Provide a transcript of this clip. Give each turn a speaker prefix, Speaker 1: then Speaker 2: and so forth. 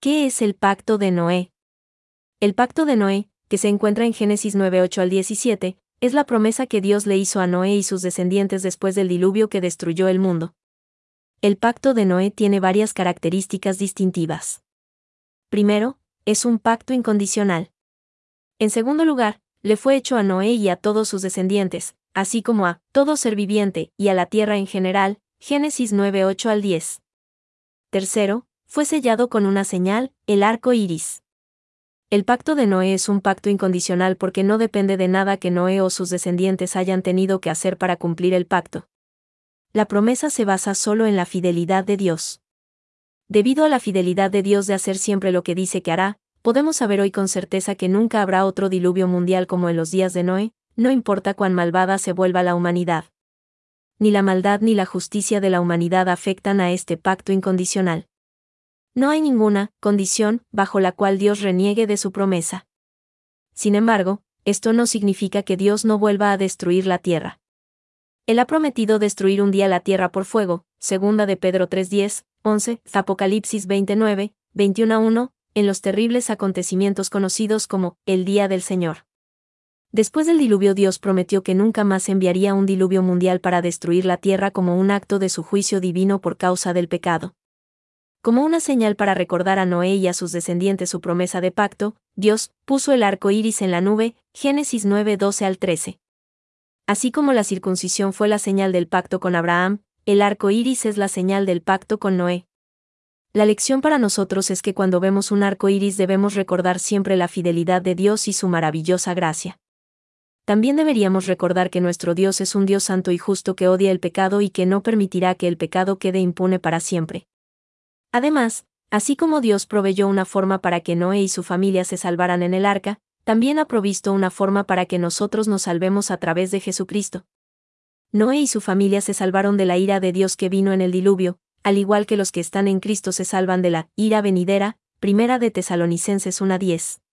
Speaker 1: ¿Qué es el pacto de Noé? El pacto de Noé, que se encuentra en Génesis 9:8 al 17, es la promesa que Dios le hizo a Noé y sus descendientes después del diluvio que destruyó el mundo. El pacto de Noé tiene varias características distintivas. Primero, es un pacto incondicional. En segundo lugar, le fue hecho a Noé y a todos sus descendientes, así como a todo ser viviente y a la tierra en general, Génesis 9:8 al 10. Tercero, fue sellado con una señal, el arco iris. El pacto de Noé es un pacto incondicional porque no depende de nada que Noé o sus descendientes hayan tenido que hacer para cumplir el pacto. La promesa se basa solo en la fidelidad de Dios. Debido a la fidelidad de Dios de hacer siempre lo que dice que hará, podemos saber hoy con certeza que nunca habrá otro diluvio mundial como en los días de Noé, no importa cuán malvada se vuelva la humanidad. Ni la maldad ni la justicia de la humanidad afectan a este pacto incondicional. No hay ninguna condición bajo la cual Dios reniegue de su promesa. Sin embargo, esto no significa que Dios no vuelva a destruir la tierra. Él ha prometido destruir un día la tierra por fuego, 2 de Pedro 3:10, 11, Apocalipsis 29, 21:1, en los terribles acontecimientos conocidos como el Día del Señor. Después del diluvio Dios prometió que nunca más enviaría un diluvio mundial para destruir la tierra como un acto de su juicio divino por causa del pecado. Como una señal para recordar a Noé y a sus descendientes su promesa de pacto, Dios puso el arco iris en la nube, Génesis 9:12 al 13. Así como la circuncisión fue la señal del pacto con Abraham, el arco iris es la señal del pacto con Noé. La lección para nosotros es que cuando vemos un arco iris debemos recordar siempre la fidelidad de Dios y su maravillosa gracia. También deberíamos recordar que nuestro Dios es un Dios santo y justo que odia el pecado y que no permitirá que el pecado quede impune para siempre. Además, así como Dios proveyó una forma para que Noé y su familia se salvaran en el arca, también ha provisto una forma para que nosotros nos salvemos a través de Jesucristo. Noé y su familia se salvaron de la ira de Dios que vino en el diluvio, al igual que los que están en Cristo se salvan de la ira venidera, 1 de Tesalonicenses 1:10.